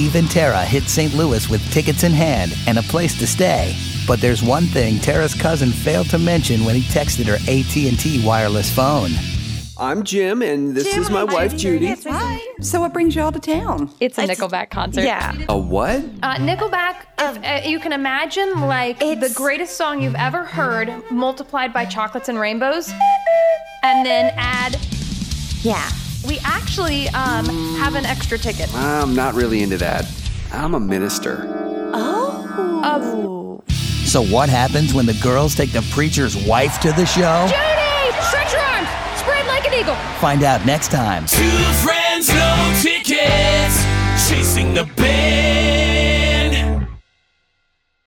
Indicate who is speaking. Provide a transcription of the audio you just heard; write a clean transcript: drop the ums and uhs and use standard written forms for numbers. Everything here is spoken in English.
Speaker 1: Steve and Tara hit St. Louis with tickets in hand and a place to stay. But there's one thing Tara's cousin failed to mention when he texted her AT&T wireless phone.
Speaker 2: I'm Jim, and this is my wife, Judy.
Speaker 3: Hi. So what brings you all to town?
Speaker 4: It's a Nickelback concert.
Speaker 3: Yeah.
Speaker 2: A what?
Speaker 4: Nickelback, if you can imagine, like, the greatest song you've ever heard multiplied by chocolates and rainbows, and then add...
Speaker 5: Yeah.
Speaker 4: We actually have an extra ticket.
Speaker 2: I'm not really into that. I'm a minister.
Speaker 1: So what happens when the girls take the preacher's wife to the show?
Speaker 4: Judy! Stretch your arms! Spread like an eagle!
Speaker 1: Find out next time.
Speaker 6: Two friends, no tickets, chasing the bear.